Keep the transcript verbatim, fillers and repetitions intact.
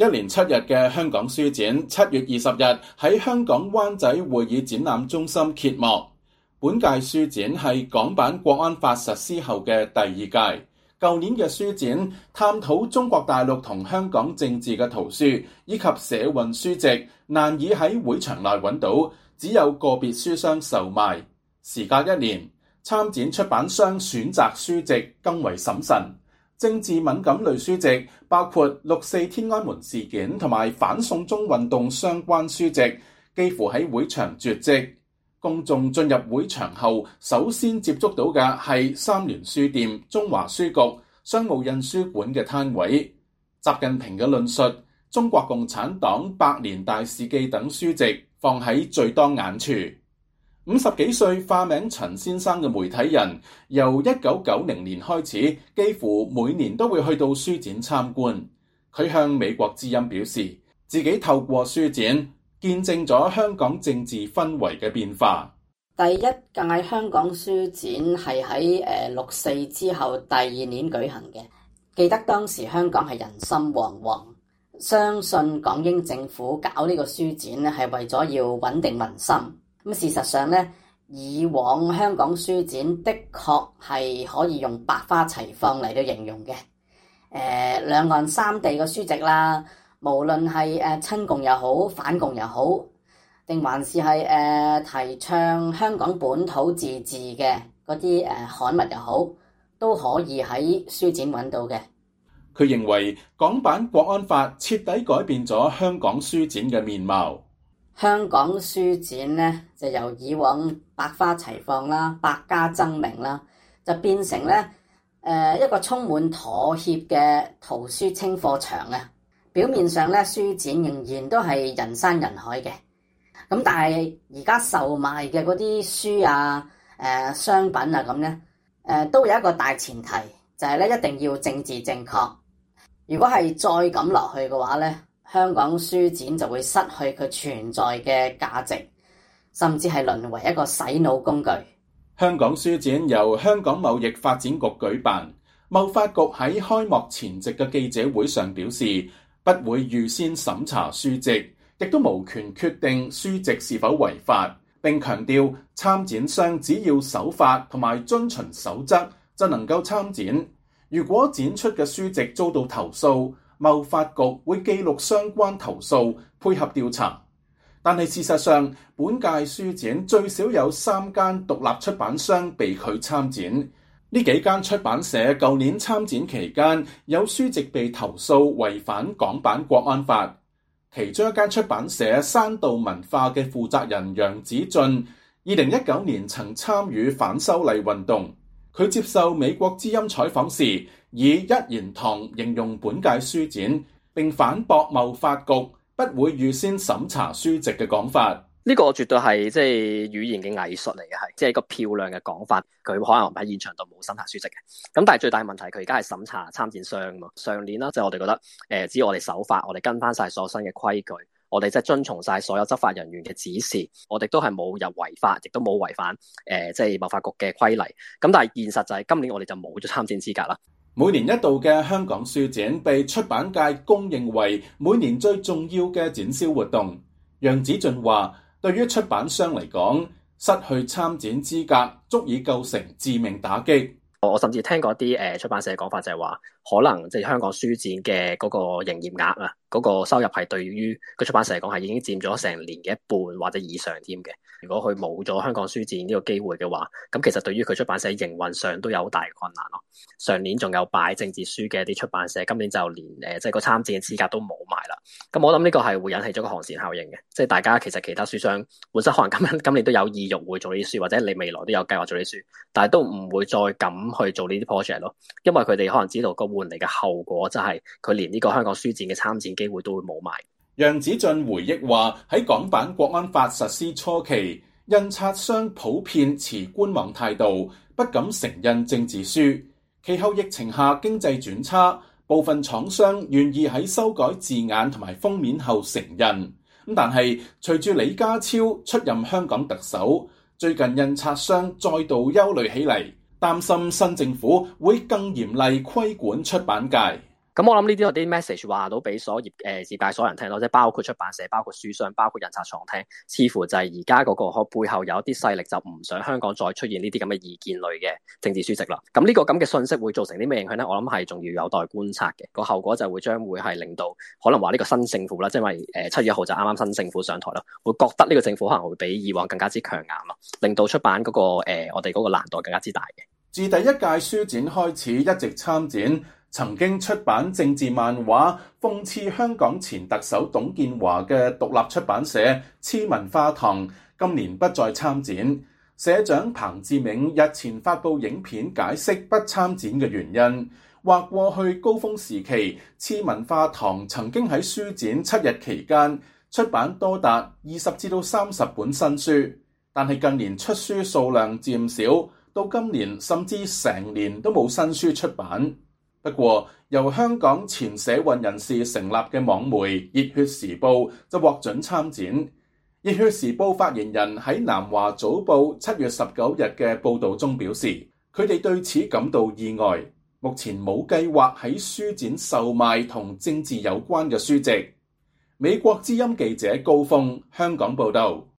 一連七日嘅香港書展，七月二十日喺香港灣仔會議展覽中心揭幕。本屆書展係港版國安法實施後嘅第二屆。舊年嘅書展探討中國大陸同香港政治嘅圖書以及社運書籍，難以喺會場內揾到，只有個別書商售賣。時隔一年，參展出版商選擇書籍更為審慎。政治敏感類書籍包括六四天安門事件同埋反送中運動相關書籍，幾乎喺會場絕跡。公眾進入會場後，首先接觸到嘅係三聯書店、中華書局、商務印書館嘅攤位。習近平嘅論述、中國共產黨百年大事記等書籍放喺最當眼處。五十幾歲化名陳先生嘅媒體人，由一九九零年開始，幾乎每年都會去到書展參觀。佢向美國之音表示，自己透過書展見證咗香港政治氛圍嘅變化。 第一屆香港書展係喺誒六四之後第二年舉行嘅，記得當時香港係人心惶惶，相信港英政府搞呢個書展咧係為咗要穩定民心。咁事實上咧，以往香港書展的確係可以用百花齊放嚟到形容嘅。誒、呃，兩岸三地嘅書籍啦，無論係誒親共又好，反共又好，定還是係誒、呃、提倡香港本土自治嘅嗰啲誒刊物又好，都可以喺書展揾到嘅。 佢認為港版國安法徹底改變咗香港書展嘅面貌。 香港書展咧就由以往百花齊放啦、百家爭鳴啦，就變成咧誒、呃、一個充滿妥協嘅圖書清貨場啊！表面上咧書展仍然都係人山人海嘅，咁但係而家售賣嘅嗰啲書啊、誒、呃、商品啊咁咧，誒、呃、都有一個大前提，就係、是、咧一定要政治正確。如果係再咁落去嘅話咧，香港書展就會失去佢存在嘅價值，甚至係淪為一個洗腦工具。 香港書展由香港貿易發展局舉辦，貿發局喺開幕前夕嘅記者會上表示，不會預先審查書籍，亦都無權決定書籍是否違法，並強調參展商只要守法同埋遵循守則就能夠參展。如果展出嘅書籍遭到投訴，貿發局會記錄相關投訴，配合調查。但係事實上，本屆書展最少有三間獨立出版商被拒參展。呢幾間出版社舊年參展期間，有書籍被投訴違反港版國安法。其中一間出版社山道文化嘅負責人楊子俊，二零一九年曾參與反修例運動。佢接受美國之音採訪時，以一言堂形容本屆書展，並反駁貿發局不會預先審查書籍嘅講法。 呢個絕對係即係語言嘅藝術嚟嘅，係即係一個漂亮嘅講法。佢可能喺現場度冇審查書籍嘅，咁但係最大問題佢而家係審查參展商嘛。上年啦，即係我哋覺得誒，只要我哋守法，我哋跟翻晒所有新嘅規矩，我哋即係遵從晒所有執法人員嘅指示，我哋都係冇入違法，亦都冇違反誒即係貿發局嘅規例。咁但係現實就係今年我哋就冇咗參展資格啦。 每年一度嘅香港書展被出版界公認為每年最重要嘅展銷活動。楊子俊話，對於出版商嚟講，失去參展資格足以構成致命打擊。 我甚至聽過啲誒出版社嘅講法，就係話可能即係香港書展嘅嗰個營業額啊，嗰個收入係對於個出版社嚟講係已經佔咗成年嘅一半或者以上添嘅。如果佢冇咗香港書展呢個機會嘅話，咁其實對於佢出版社營運上都有好大嘅困難咯。上年仲有擺政治書嘅一啲出版社，今年就連誒即係個參展嘅資格都冇埋啦。咁我諗呢個係會引起咗個寒蟬效應嘅，即係大家其實其他書商本身可能今今年都有意欲會做呢啲書，或者你未來都有計劃做呢啲書，但係都唔會再敢去做呢啲 project 咯，因為佢哋可能知道個換嚟嘅後果就係佢連呢個香港書展嘅參展機會都會冇埋。 楊子俊回憶話，喺港版國安法實施初期，印刷商普遍持觀望態度，不敢承印政治書。其後疫情下經濟轉差，部分廠商願意喺修改字眼同埋封面後承印。咁但係隨住李家超出任香港特首，最近印刷商再度憂慮起嚟，擔心新政府會更嚴厲規管出版界。 咁我諗呢啲有啲 message 話到俾所業誒業界所有人聽咯，即係包括出版社、包括書商、包括印刷廠聽，似乎就係而家嗰個背後有一啲勢力就唔想香港再出現呢啲咁嘅意見類嘅政治書籍啦。咁呢個咁嘅信息會造成啲咩影響咧？我諗係仲要有待觀察嘅。個後果就會將會係令到可能話呢個新政府啦，即係因為誒七月一號就啱啱新政府上台啦，會覺得呢個政府可能會比以往更加之強硬咯，令到出版嗰、嗰個誒、呃、我哋嗰個難度更加之大嘅。 自第一屆書展開始一直參展，曾經出版政治漫畫諷刺香港前特首董建華嘅獨立出版社黐文化堂今年不再參展。社長彭志銘日前發布影片解釋不參展嘅原因，話過去高峰時期黐文化堂曾經喺書展七日期間出版多達二十至到三十本新書，但係近年出書數量漸少，到今年甚至成年都冇新書出版。不過，由香港前社運人士成立嘅網媒《熱血時報》就獲准參展。《熱血時報》發言人喺南華早報七月十九日嘅報導中表示，佢哋對此感到意外，目前冇計劃喺書展售賣同政治有關嘅書籍。美國之音記者高峰香港報導。